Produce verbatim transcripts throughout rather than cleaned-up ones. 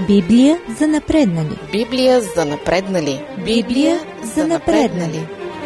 Библия за напреднали. Библия за напреднали. Библия за напреднали.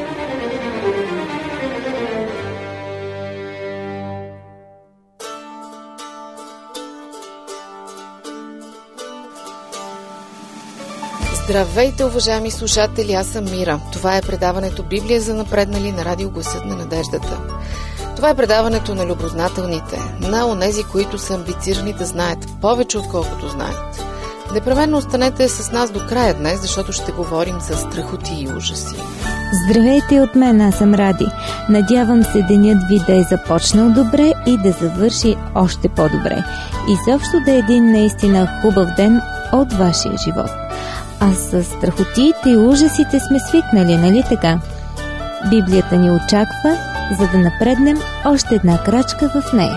Здравейте, уважаеми слушатели, аз съм Мира. Това е предаването Библия за напреднали на радио Гласът на надеждата. Това е предаването на любознателните, на онези, които са амбицирани да знаят повече, отколкото знаят. Непременно останете с нас до края днес, защото ще говорим за страхоти и ужаси. Здравейте от мен, аз съм Ради. Надявам се денят ви да е започнал добре и да завърши още по-добре. И също да е един наистина хубав ден от вашия живот. А с страхотиите и ужасите сме свикнали, нали така? Библията ни очаква, за да напреднем още една крачка в нея.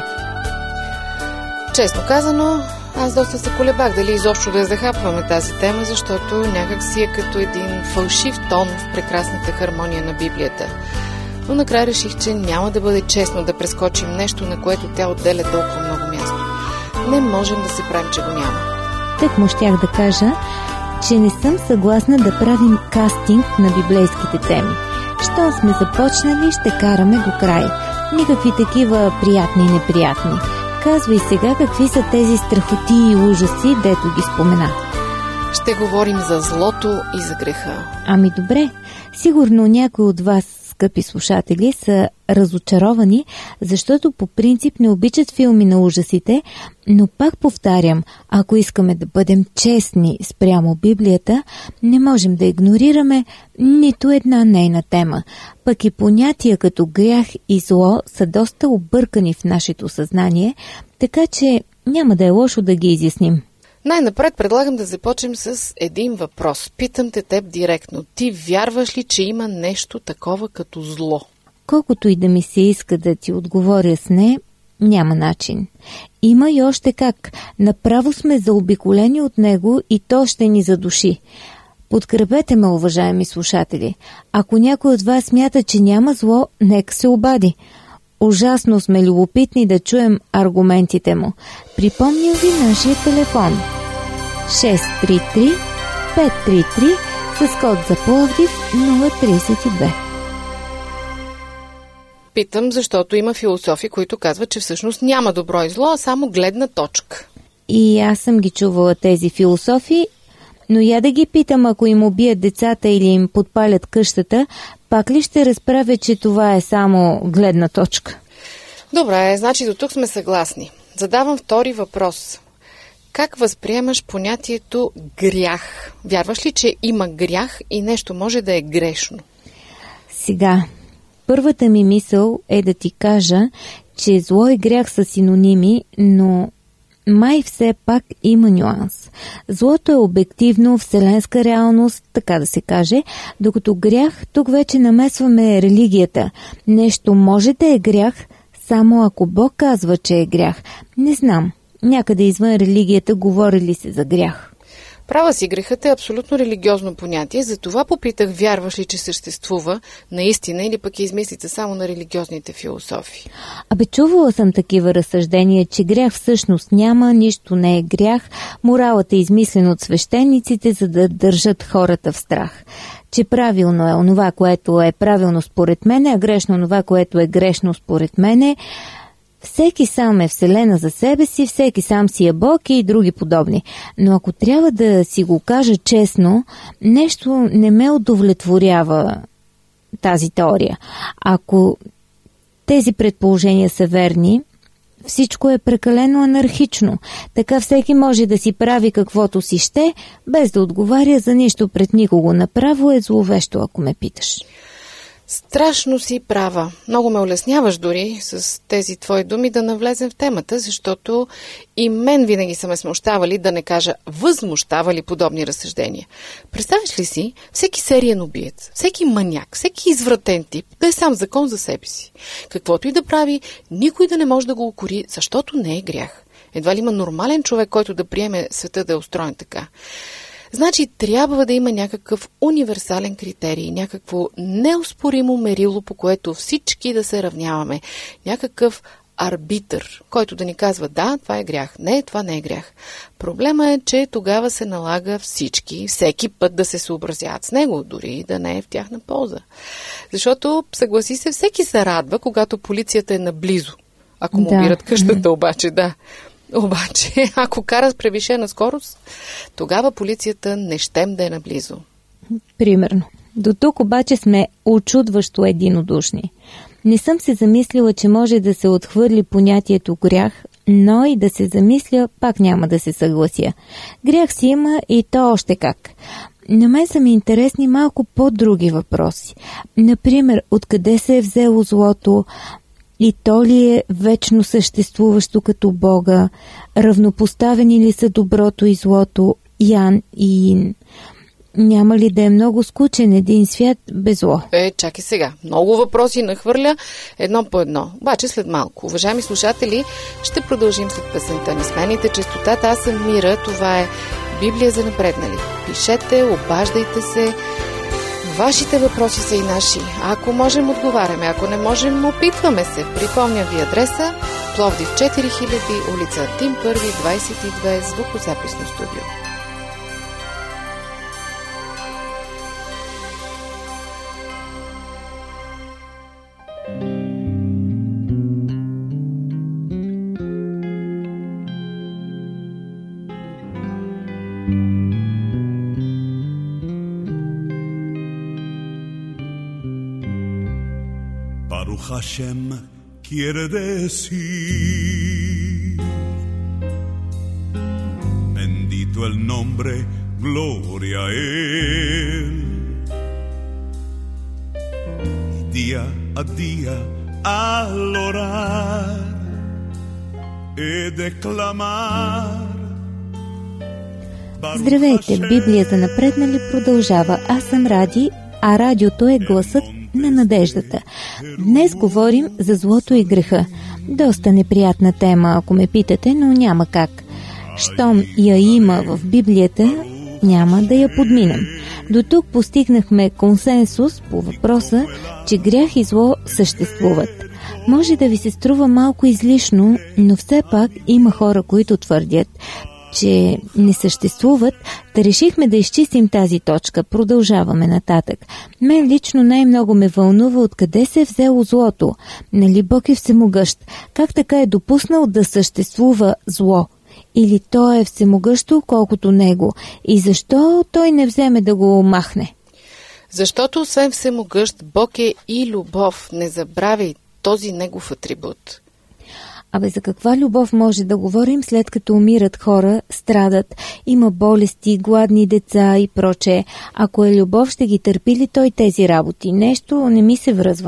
Честно казано, аз доста се колебах дали изобщо да я захапваме тази тема, защото някак си е като един фалшив тон в прекрасната хармония на Библията. Но накрая реших, че няма да бъде честно да прескочим нещо, на което тя отделя толкова много място. Не можем да се правим, че го няма. Так му щях да кажа, че не съм съгласна да правим кастинг на библейските теми. Щом сме започнали, ще караме до край. Никакви такива приятни и неприятни. Казвай сега какви са тези страхоти и ужаси, дето ги спомена. Ще говорим за злото и за греха. Ами добре, сигурно някои от вас, скъпи слушатели, са разочаровани, защото по принцип не обичат филми на ужасите, но пак повтарям, ако искаме да бъдем честни спрямо Библията, не можем да игнорираме нито една нейна тема. Пък и понятия като грях и зло са доста объркани в нашето съзнание, така че няма да е лошо да ги изясним. Най-напред предлагам да започнем с един въпрос. Питам те теб директно. Ти вярваш ли, че има нещо такова като зло? Колкото и да ми се иска да ти отговоря с не, няма начин. Има и още как. Направо сме заобиколени от него и то ще ни задуши. Подкрепете ме, уважаеми слушатели. Ако някой от вас смята, че няма зло, нека се обади. Ужасно сме любопитни да чуем аргументите му. Припомням ви нашия телефон шест три три пет три три с код за Пловдив нула три две. Питам, защото има философи, които казват, че всъщност няма добро и зло, а само гледна точка. И аз съм ги чувала тези философии, но я да ги питам, ако им убият децата или им подпалят къщата, пак ли ще разправя, че това е само гледна точка? Добре, значи до тук сме съгласни. Задавам втори въпрос. Как възприемаш понятието грях? Вярваш ли, че има грях и нещо може да е грешно? Сега, първата ми мисъл е да ти кажа, че зло и грях са синоними, но май все пак има нюанс. Злото е обективно, вселенска реалност, така да се каже, докато грях, тук вече намесваме религията. Нещо може да е грях, само ако Бог казва, че е грях. Не знам, някъде извън религията говори ли се за грях? Права си, грехът е абсолютно религиозно понятие, затова попитах, вярваш ли, че съществува наистина или пък е измислица само на религиозните философии. Абе, чувала съм такива разсъждения, че грях всъщност няма, нищо не е грях, моралът е измислен от свещениците, за да държат хората в страх. Че правилно е онова, което е правилно според мене, а грешно онова, което е грешно според мене. Всеки сам е вселена за себе си, всеки сам си е Бог и други подобни. Но ако трябва да си го кажа честно, нещо не ме удовлетворява тази теория. Ако тези предположения са верни, всичко е прекалено анархично. Така всеки може да си прави каквото си ще, без да отговаря за нищо пред никого. Направо е зловещо, ако ме питаш. Страшно си права. Много ме улесняваш дори с тези твои думи да навлезем в темата, защото и мен винаги са ме смущавали, да не кажа възмущавали подобни разсъждения. Представяш ли си всеки сериен убиец, всеки маняк, всеки извратен тип да е сам закон за себе си? Каквото и да прави, никой да не може да го укори, защото не е грях. Едва ли има нормален човек, който да приеме света да е устроен така. Значи трябва да има някакъв универсален критерий, някакво неоспоримо мерило, по което всички да се равняваме, някакъв арбитър, който да ни казва да, това е грях, не, това не е грях. Проблема е, че тогава се налага всички, всеки път да се съобразяват с него, дори и да не е в тяхна полза. Защото, съгласи се, всеки се радва, когато полицията е наблизо. Ако му да. обират къщата, обаче, да. Обаче, ако кара с превишена скорост, тогава полицията не щем да е наблизо. Примерно. До тук обаче сме очудващо единодушни. Не съм се замислила, че може да се отхвърли понятието грях, но и да се замисля, пак няма да се съглася. Грях си има и то още как. На мен са ми интересни малко по-други въпроси. Например, откъде се е взело злото, и то ли е вечно съществуващо като Бога, равнопоставени ли са доброто и злото, Ян и Ин. Няма ли да е много скучен един свят без зло? Е, чакай сега. Много въпроси нахвърля едно по едно. Обаче след малко. Уважаеми слушатели, ще продължим след песента. Не смените честотата, аз съм Мира. Това е Библия за напреднали. Пишете, обаждайте се. Вашите въпроси са и наши. Ако можем, отговаряме. Ако не можем, опитваме се. Припомня ви адреса Пловдив четири хиляди, улица Тим Първи, двайсет и две, звукозаписно студио. Baruch Hashem quiere decir bendito el nombre, gloria a Él. Y día a día al orar he de clamar. Здравейте, Библия за напреднали продължава. Аз съм Ради, а радиото е гласът на надеждата. Днес говорим за злото и греха. Доста неприятна тема, ако ме питате, но няма как. Щом я има в Библията, няма да я подминем. До тук постигнахме консенсус по въпроса, че грях и зло съществуват. Може да ви се струва малко излишно, но все пак има хора, които твърдят, че не съществуват, да решихме да изчистим тази точка. Продължаваме нататък. Мен лично най-много ме вълнува откъде се е взело злото. Нали Бог е всемогъщ? Как така е допуснал да съществува зло? Или то е всемогъщо, колкото него? И защо той не вземе да го махне? Защото освен всемогъщ, Бог е и любов. Не забравяй този негов атрибут. Абе, за каква любов може да говорим, след като умират хора, страдат, има болести, гладни деца и прочее? Ако е любов, ще ги търпи ли той тези работи? Нещо не ми се връзва.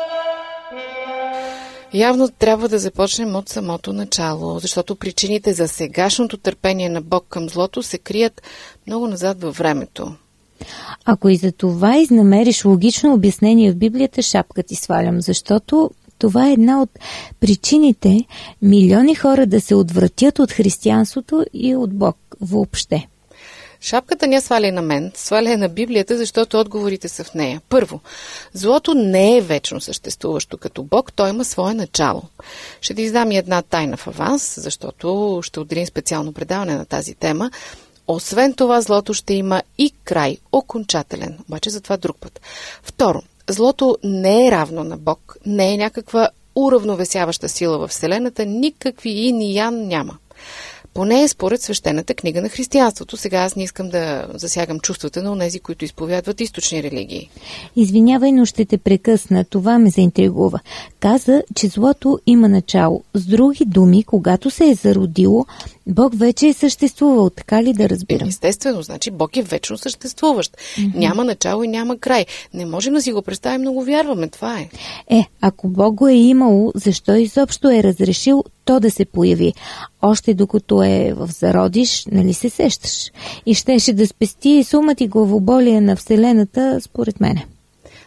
Явно трябва да започнем от самото начало, защото причините за сегашното търпение на Бог към злото се крият много назад във времето. Ако и за това изнамериш логично обяснение в Библията, шапка ти свалям, защото това е една от причините милиони хора да се отвратят от християнството и от Бог въобще. Шапката не сваля на мен, сваля на Библията, защото отговорите са в нея. Първо, злото не е вечно съществуващо като Бог, той има свое начало. Ще ти издам и една тайна в аванс, защото ще отделим специално предаване на тази тема. Освен това, злото ще има и край, окончателен, обаче за това друг път. Второ, злото не е равно на Бог, не е някаква уравновесяваща сила в Вселената, никакви ин и ян няма. Поне е според свещената книга на християнството. Сега аз не искам да засягам чувствата на онези, които изповядват източни религии. Извинявай, но ще те прекъсна. Това ме заинтригува. Каза, че злото има начало. С други думи, когато се е зародило, Бог вече е съществувал. Така ли да разбирам? Естествено, значи Бог е вечно съществуващ. Mm-hmm. Няма начало и няма край. Не можем да си го представим, но го вярваме. Това е. Е, ако Бог го е имало, защо изобщо е разрешил то да се появи? Още докато е в зародиш, нали се сещаш? И щеше да спести сумата и главоболие на Вселената, според мене.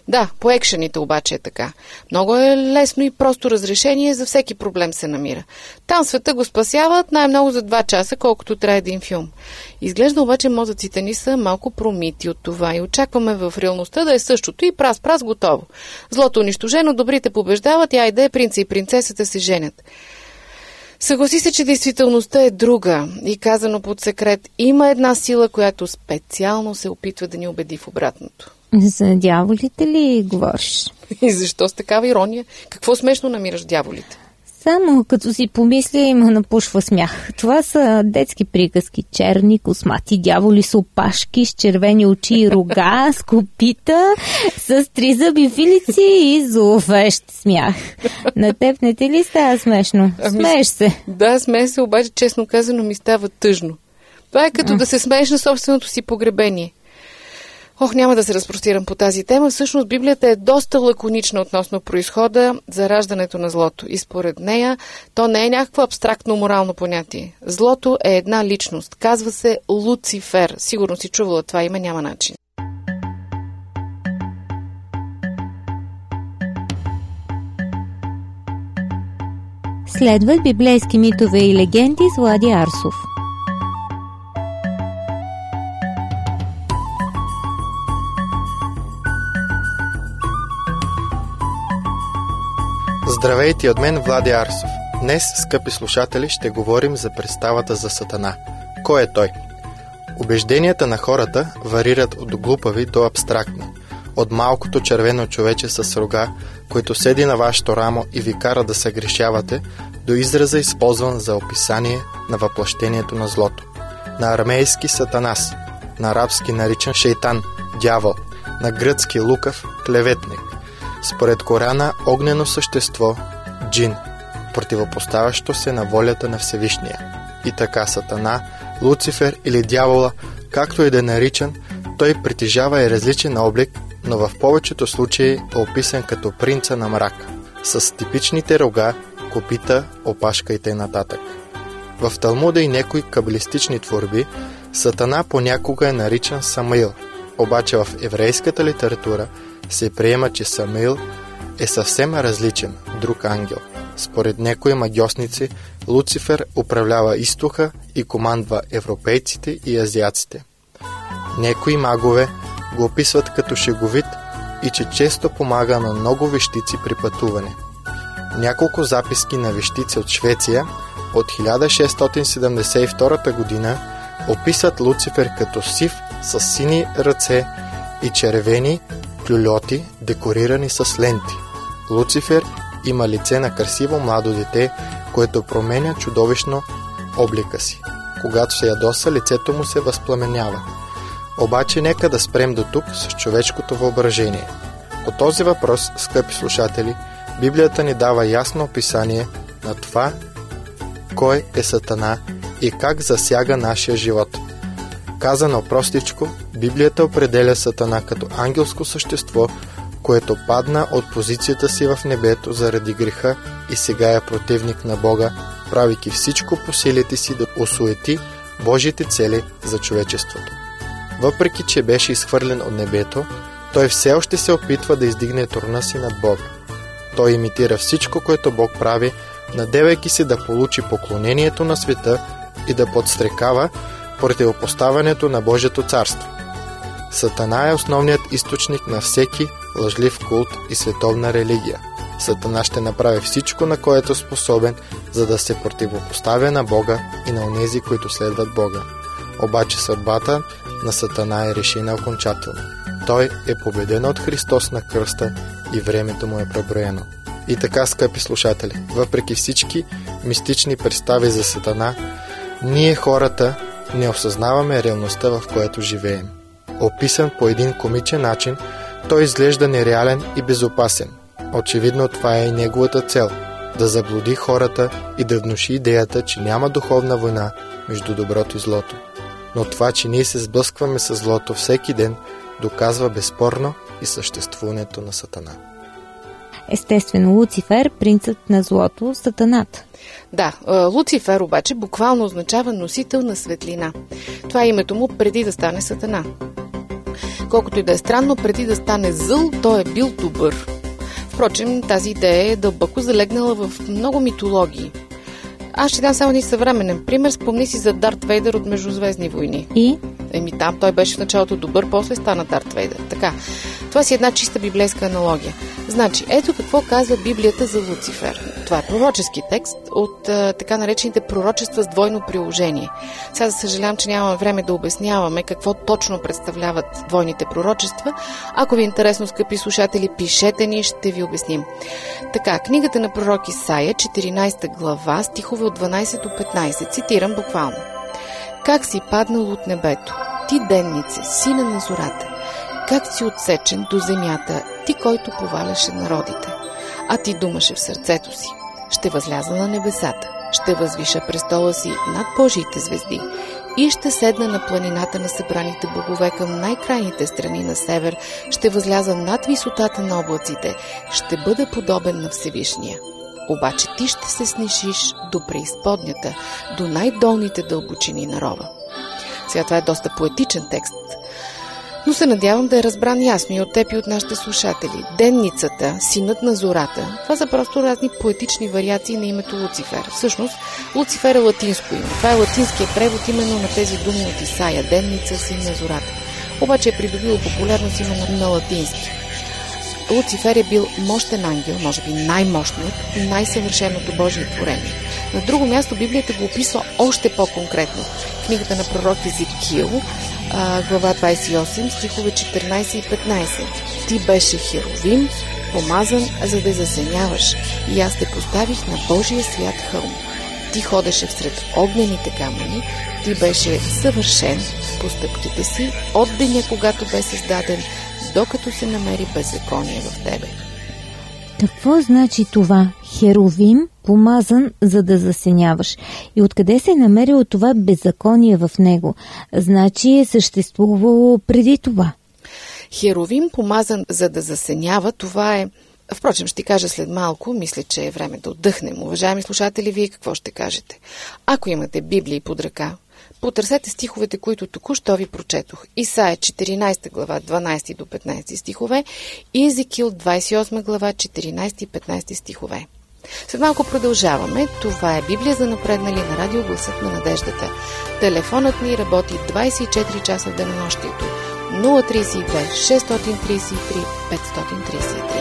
Да, по екшените обаче е така. Много е лесно и просто разрешение, за всеки проблем се намира. Там света го спасяват най-много за два часа, колкото трябва един филм. Изглежда обаче мозъците ни са малко промити от това и очакваме в реалността да е същото и праз-праз готово. Злото унищожено, добрите побеждават и айде принца и принцесата се женят. Съгласи се, че действителността е друга и казано под секрет, има една сила, която специално се опитва да ни убеди в обратното. За дяволите ли говориш? И защо с такава ирония? Какво смешно намираш дяволите? Само като си помисля, има напушва смях. Това са детски приказки. Черни, космати дяволи с опашки, с червени очи и рога, с копита, с три зъби филици и зловещ смях. На теб не ти ли става смешно? Смееш се. Да, смея се, обаче честно казано ми става тъжно. Това е като а. да се смееш на собственото си погребение. Ох, няма да се разпростирам по тази тема. Всъщност Библията е доста лаконична относно произхода за раждането на злото. И според нея то не е някакво абстрактно морално понятие. Злото е една личност. Казва се Луцифер. Сигурно си чувала това име, няма начин. Следват библейски митове и легенди с Влади Арсов. Здравейте от мен, Влади Арсов. Днес, скъпи слушатели, ще говорим за представата за Сатана. Кой е той? Убежденията на хората варират от глупави до абстрактни. От малкото червено човече с рога, който седи на вашето рамо и ви кара да се грешавате, до израза, използван за описание на въплъщението на злото. На арамейски Сатанас, на арабски наричан Шейтан, дявол, на гръцки Лукав, клеветник. Според Корана, огнено същество, джин, противопоставящо се на волята на Всевишния. И така Сатана, Луцифер или дявола, както и да е наричан, той притежава и различен облик, но в повечето случаи е описан като принца на мрак, с типичните рога, копита, опашка и т.н. В Талмуда и някои кабалистични творби, Сатана понякога е наричан Самаил, обаче в еврейската литература се приема, че Самаил е съвсем различен, друг ангел. Според някои магьосници, Луцифер управлява изтока и командва европейците и азиаците. Някои магове го описват като шеговит и че често помага на много вещици при пътуване. Няколко записки на вещици от Швеция от хиляда шестстотин седемдесет и втора година описват Луцифер като сив с сини ръце и червени клюльоти, декорирани с ленти. Луцифер има лице на красиво младо дете, което променя чудовищно облика си. Когато се ядоса, лицето му се възпламенява. Обаче нека да спрем до тук с човешкото въображение. По този въпрос, скъпи слушатели, Библията ни дава ясно описание на това, кой е Сатана и как засяга нашия живот. Казано простичко, Библията определя Сатана като ангелско същество, което падна от позицията си в небето заради греха и сега е противник на Бога, правейки всичко по силите си да осуети Божите цели за човечеството. Въпреки че беше изхвърлен от небето, той все още се опитва да издигне трона си над Бога. Той имитира всичко, което Бог прави, надевайки се да получи поклонението на света и да подстрекава противопоставянето на Божието царство. Сатана е основният източник на всеки лъжлив култ и световна религия. Сатана ще направи всичко, на което е способен, за да се противопоставя на Бога и на онези, които следват Бога. Обаче съдбата на Сатана е решена окончателно. Той е победен от Христос на кръста и времето му е преброено. И така, скъпи слушатели, въпреки всички мистични представи за Сатана, ние хората не осъзнаваме реалността, в която живеем. Описан по един комичен начин, той изглежда нереален и безопасен. Очевидно това е и неговата цел – да заблуди хората и да внуши идеята, че няма духовна война между доброто и злото. Но това, че ние се сблъскваме с злото всеки ден, доказва безспорно и съществуването на Сатана. Естествено, Луцифер, принцът на злото, Сатаната. Да, Луцифер обаче буквално означава носител на светлина. Това е името му преди да стане Сатана. колкото и да е странно, преди да стане зъл, той е бил добър. Впрочем, тази идея е дълбоко залегнала в много митологии. Аз ще дам само един съвременен пример. Спомни си за Дарт Вейдър от Междузвездни войни. И? Еми там той беше в началото добър, после стана Дарт Вейдър. Така, това си една чиста библейска аналогия. Значи, ето какво казва Библията за Луцифер. Това е пророчески текст от а, така наречените пророчества с двойно приложение. Сега за съжалявам, че нямаме време да обясняваме какво точно представляват двойните пророчества. Ако ви е интересно, скъпи слушатели, пишете ни, ще ви обясним. Така, книгата на пророк Исаия, четиринадесета глава, стихове от дванадесет до петнадесет. Цитирам буквално. Как си паднал от небето, ти деннице, сина на зората, как си отсечен до земята, ти, който поваляше народите. А ти думаше в сърцето си, ще възляза на небесата, ще възвиша престола си над Божиите звезди и ще седна на планината на събраните богове към най-крайните страни на север, ще възляза над висотата на облаците, ще бъда подобен на Всевишния. Обаче ти ще се снишиш до преизподнята, до най-долните дълбочини на рова. Сега това е доста поетичен текст, но се надявам да е разбран ясно и от теб и от нашите слушатели. Денницата, синът на зората, това са просто разни поетични вариации на името Луцифер. Всъщност, Луцифер е латинско име. Това е латинският превод именно на тези думи от Исаия. Денница, син на зората. Обаче е придобило популярност именно на латински. Луцифер е бил мощен ангел, може би най-мощният и най-съвършеното Божие творение. На друго място Библията го описва още по-конкретно. В книгата на пророк Езекил, глава двадесет и осем, стихове четиринадесет и петнадесет. Ти беше херовим, помазан, за да засеняваш, и аз те поставих на Божия свят хълм. Ти ходеше всред огнените камъни, ти беше съвършен в постъпките си от деня, когато бе създаден, докато се намери беззаконие в тебе. Какво значи това? Херовим, помазан, за да засеняваш. И откъде се е намерило това беззаконие в него? Значи е съществувало преди това. Херовим, помазан, за да засенява, това е... Впрочем, ще ти кажа след малко, мисля, че е време да отдъхнем. Уважаеми слушатели, вие какво ще кажете? Ако имате Библии под ръка, потърсете стиховете, които току-що ви прочетох. Исаия четиринадесета глава, дванадесет до петнадесет стихове и Езекил двадесет и осма глава, четиринадесет и петнадесет стихове. След малко продължаваме. Това е Библия за напреднали на радио Гласът на надеждата. Телефонът ни работи двадесет и четири часа в денонощието. нула три две, шест три три, пет три три.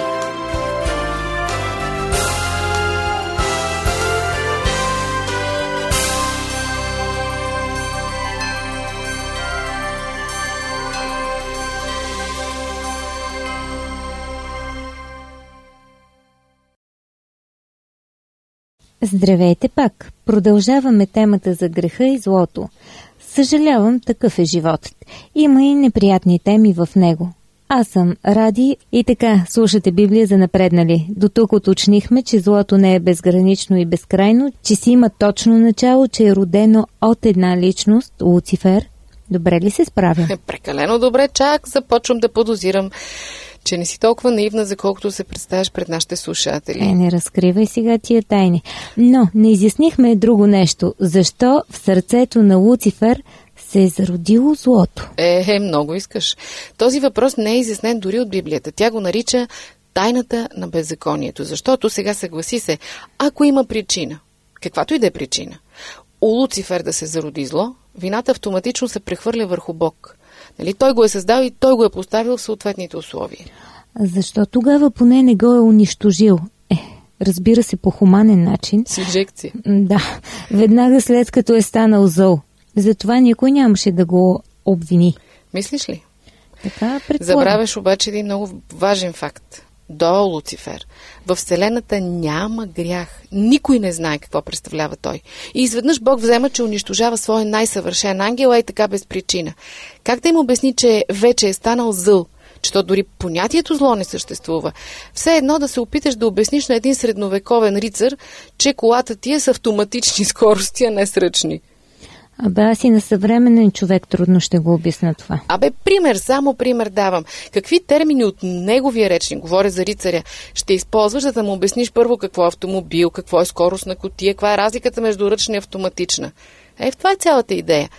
Здравейте пак! Продължаваме темата за греха и злото. Съжалявам, такъв е животът. Има и неприятни теми в него. Аз съм Ради и така, слушате Библия за напреднали. До тук уточнихме, че злото не е безгранично и безкрайно, че си има точно начало, че е родено от една личност, Луцифер. Добре ли се справя? Прекалено добре, чак започвам да подозирам, че не си толкова наивна, за колкото се представяш пред нашите слушатели. Е, не разкривай сега тия тайни. Но не изяснихме друго нещо. Защо в сърцето на Луцифер се е зародило злото? Е, е, много искаш. Този въпрос не е изяснен дори от Библията. Тя го нарича тайната на беззаконието. Защото, сега съгласи се, ако има причина, каквато и да е причина, у Луцифер да се зароди зло, вината автоматично се прехвърля върху Бог. Нали? Той го е създал и той го е поставил в съответните условия. Защо тогава поне не го е унищожил? Е, разбира се, по хуманен начин. С инжекция. Да, веднага след като е станал зъл. Затова никой нямаше да го обвини. Мислиш ли? Така предполагам. Забравяш обаче един много важен факт. До Луцифер. Във Вселената няма грях. Никой не знае какво представлява той. И изведнъж Бог взема, че унищожава своя най-съвършен ангел, а и така без причина. Как да им обясни, че вече е станал зъл? Че то дори понятието зло не съществува. Все едно да се опиташ да обясниш на един средновековен рицар, че колата ти е с автоматични скорости, а не с ръчни. Абе, аз и на съвременен човек трудно ще го обясна това. Абе, пример, само пример давам. Какви термини от неговия речник, говоря за рицаря, ще използваш, за да му обясниш първо какво е автомобил, какво е скоростна кутия, каква е разликата между ръчна и автоматична? Е, в това е цялата идея.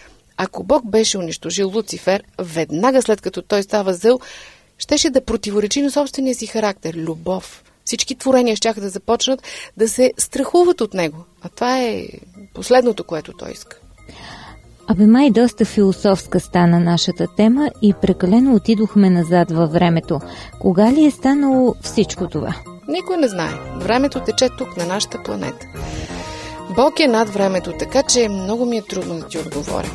Ако Бог беше унищожил Луцифер, веднага след като той става зъл, щеше да противоречи на собствения си характер – любов. Всички творения щяха да започнат да се страхуват от него. А това е последното, което той иска. Абе май доста философска стана нашата тема и прекалено отидохме назад във времето. Кога ли е станало всичко това? Никой не знае. Времето тече тук, на нашата планета. Бог е над времето, така че много ми е трудно да ти отговоря.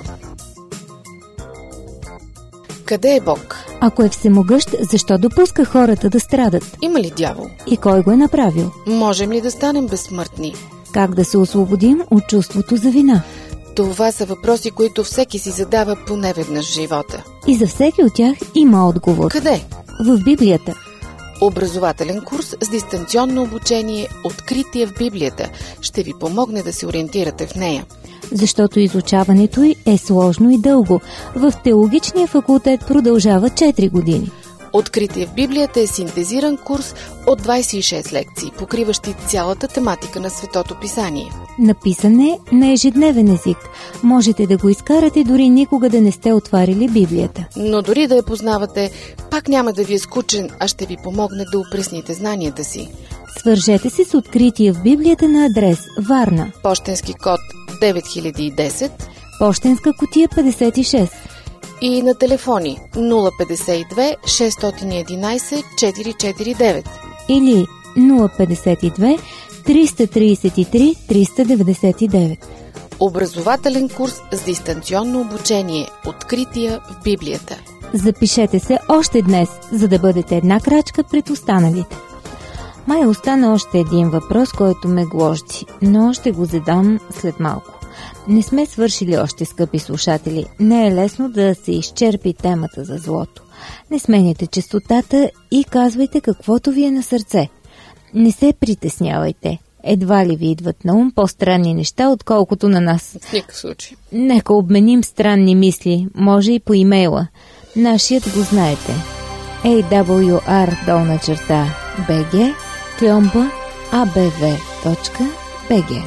Къде е Бог? Ако е всемогъщ, защо допуска хората да страдат? Има ли дявол? И кой го е направил? Можем ли да станем безсмъртни? Как да се освободим от чувството за вина? Това са въпроси, които всеки си задава поне веднъж в живота. И за всеки от тях има отговор. Къде? В Библията. Образователен курс с дистанционно обучение "Откритие в Библията" ще ви помогне да се ориентирате в нея. Защото изучаването й е сложно и дълго. В теологичния факултет продължава четири години. "Откритие в Библията" е синтезиран курс от двадесет и шест лекции, покриващи цялата тематика на Светото писание. Написан е на ежедневен език. Можете да го изкарате дори никога да не сте отварили Библията. Но дори да я познавате, пак няма да ви е скучен, а ще ви помогне да опресните знанията си. Свържете се с Откритие в Библията на адрес Варна. Пощенски код девет хиляди и десет, пощенска кутия петдесет и шест. И на телефони нула петдесет и две шестстотин и единадесет четиристотин четиридесет и девет или нула петдесет и две триста тридесет и три триста деветдесет и девет. Образователен курс с дистанционно обучение "Открития в Библията". Запишете се още днес, за да бъдете една крачка пред останалите. Май остана още един въпрос, който ме гложди, но ще го задам след малко. Не сме свършили още, скъпи слушатели. Не е лесно да се изчерпи темата за злото. Не сменяйте честотата и казвайте каквото ви е на сърце. Не се притеснявайте. Едва ли ви идват на ум по-странни неща, отколкото на нас. В никакъв случай. Нека обменим странни мисли, може и по имейла. Нашият го знаете. ей дабъл ю ар долна черта би джи кльомба а б в точка би джи.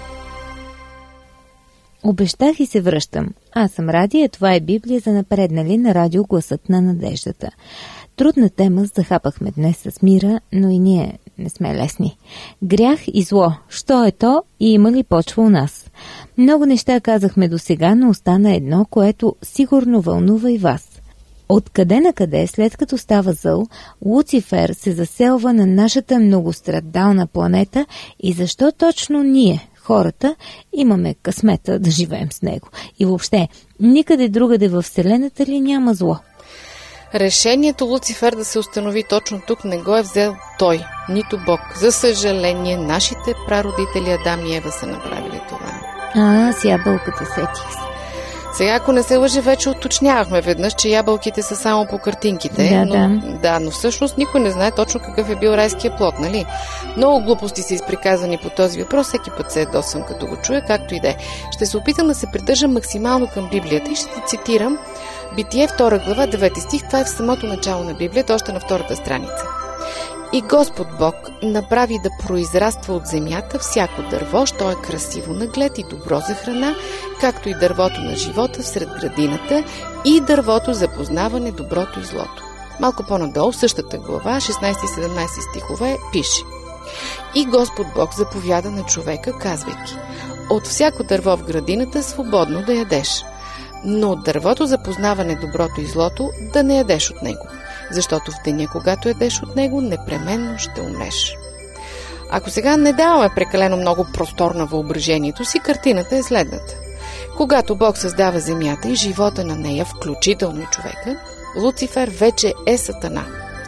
Обещах и се връщам. Аз съм Ради, а това е Библия за напреднали на радио Гласът на надеждата. Трудна тема захапахме днес с Мира, но и ние не сме лесни. Грях и зло. Що е то и има ли почва у нас? Много неща казахме досега, но остана едно, което сигурно вълнува и вас. Откъде на къде, след като става зъл, Луцифер се заселва на нашата многострадална планета и защо точно ние, хората, имаме късмета да живеем с него? И въобще, никъде другаде във Вселената ли няма зло? Решението Луцифер да се установи точно тук не го е взел той, нито Бог. За съжаление, нашите прародители Адам и Ева са направили това. А, с ябълката сетих се. Сега, ако не се лъжи, вече уточнявахме веднъж, че ябълките са само по картинките. Да, но, да. да, но всъщност никой не знае точно какъв е бил райския плод, нали? Много глупости са изприказани по този въпрос, всеки път се ядосвам като го чуя, както и да е. Ще се опитам да се придържам максимално към Библията и ще ти цитирам Битие втора глава, девети стих. Това е в самото начало на Библията, още на втората страница. "И Господ Бог направи да произраства от земята всяко дърво, що е красиво на глед и добро за храна, както и дървото на живота всред градината и дървото за познаване доброто и злото." Малко по-надолу, в същата глава, шестнадесети и седемнадесети стихове, пише: "И Господ Бог заповяда на човека, казвайки: от всяко дърво в градината свободно да ядеш, но от дървото за познаване доброто и злото да не ядеш от него, защото в деня, когато ядеш от него, непременно ще умреш." Ако сега не даваме прекалено много простор на въображението си, картината е следната. Когато Бог създава земята и живота на нея, включително и човека, Луцифер вече е Сатана.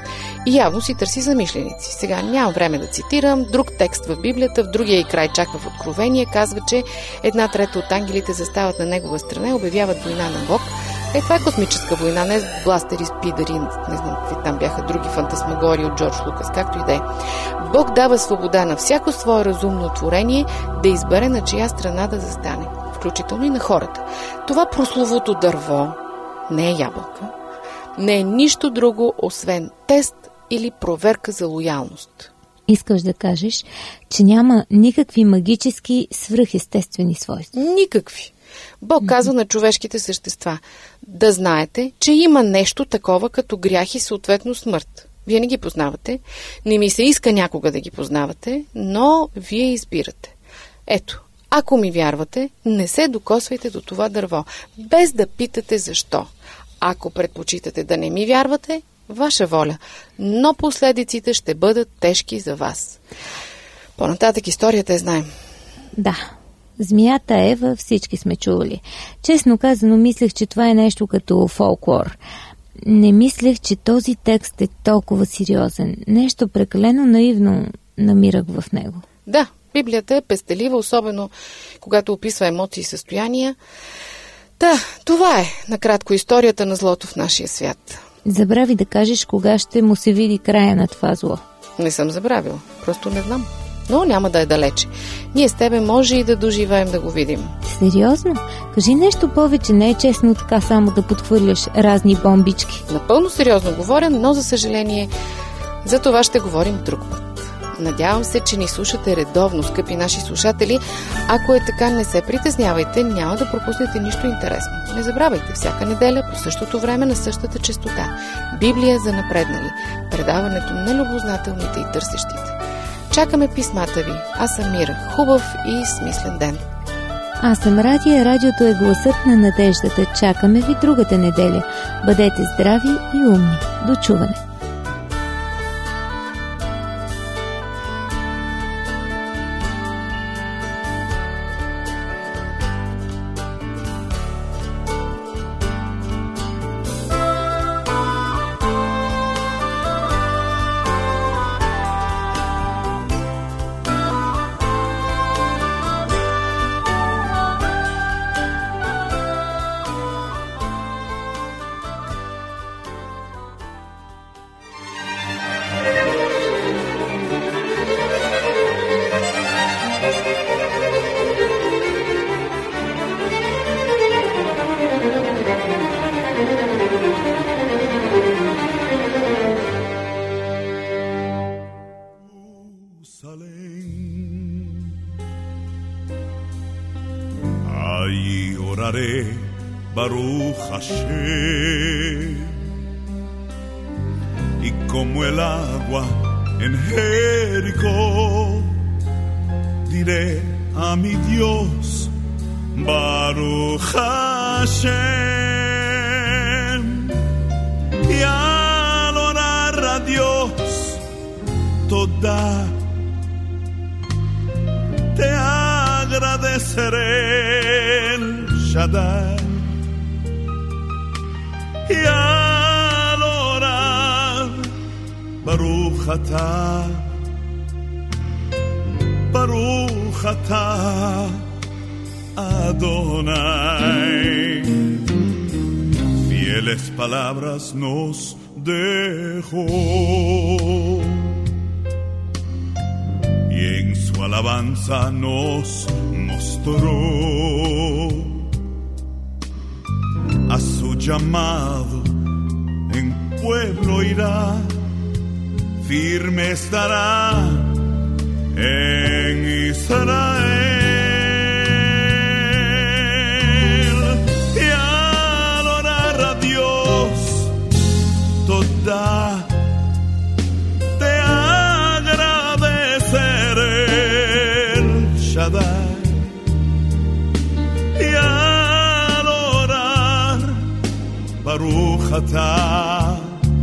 И явно си търси замишленици. Сега нямам време да цитирам. Друг текст в Библията, в другия и край, чак в Откровение, казва, че една трета от ангелите застават на негова страна и обявяват война на Бог. Е, това е космическа война, не с бластери, спидери, не знам какви там бяха други фантасмагории от Джордж Лукас, както и да е. Бог дава свобода на всяко свое разумно творение да избере на чия страна да застане, включително и на хората. Това прословото дърво не е ябълка, не е нищо друго, освен тест или проверка за лоялност. Искаш да кажеш, че няма никакви магически свръхестествени свойства? Никакви. Бог казва на човешките същества да знаете, че има нещо такова като грях и съответно смърт. Вие не ги познавате, не ми се иска някога да ги познавате, но вие избирате. Ето, ако ми вярвате, не се докосвайте до това дърво, без да питате защо. Ако предпочитате да не ми вярвате, ваша воля, но последиците ще бъдат тежки за вас. По-нататък историята я знаем. Да, змията Ева всички сме чували. Честно казано, мислех, че това е нещо като фолклор. Не мислех, че този текст е толкова сериозен. Нещо прекалено наивно намирах в него. Да, Библията е пестелива, особено когато описва емоции и състояния. Да, това е накратко историята на злото в нашия свят. Забрави да кажеш кога ще му се види края на това зло. Не съм забравила, просто не знам. Но няма да е далече. Ние с тебе може и да доживеем да го видим. Сериозно? Кажи нещо повече, не е честно така само да подхвърляш разни бомбички. Напълно сериозно говоря, но за съжаление за това ще говорим друг път. Надявам се, че ни слушате редовно, скъпи наши слушатели. Ако е така, не се притеснявайте, няма да пропуснете нищо интересно. Не забравяйте, всяка неделя по същото време на същата честота. Библия за напреднали. Предаването на любознателните и търсещите. Чакаме писмата ви. Аз съм Мира. Хубав и смислен ден. Аз съм Радия. Радиото е гласът на надеждата. Чакаме ви другата неделя. Бъдете здрави и умни. До чуване. Allí oraré, Baruch Hashem, y como el agua en Jericó, diré a mi Dios, Baruch Hashem, y al orar a Dios, toda te agradeceré el Shaddai, y al orar Baruch atah, Baruch atah Adonai. Fieles palabras nos dejó y en su alabanza nos mostró. A su llamado en pueblo irá, firme estará en Israel. Y al orar a Dios, toda te agradeceré el Shaddai. Y al orar Baruch atah,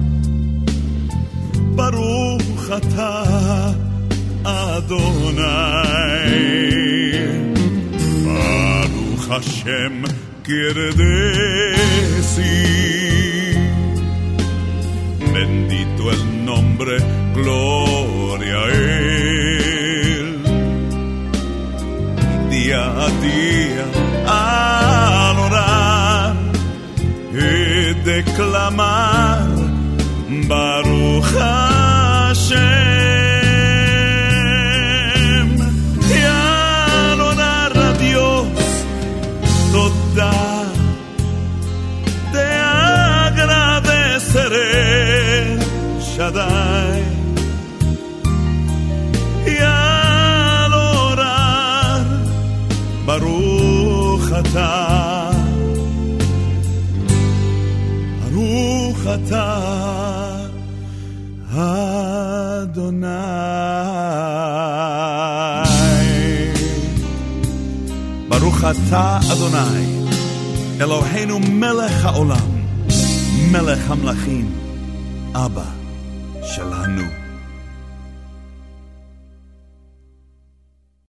Baruch atah Adonai. Baruch Hashem quiere decir bendito el nombre, gloria a Él. Día a día al orar y declamar Baruch Hashem, y al orar a Dios toda te agradeceré Shaddai. Y al orar Baruch atah ברוך אתה אדוני, אלוהינו מלך העולם, מלך המלכים, אבא שלנו.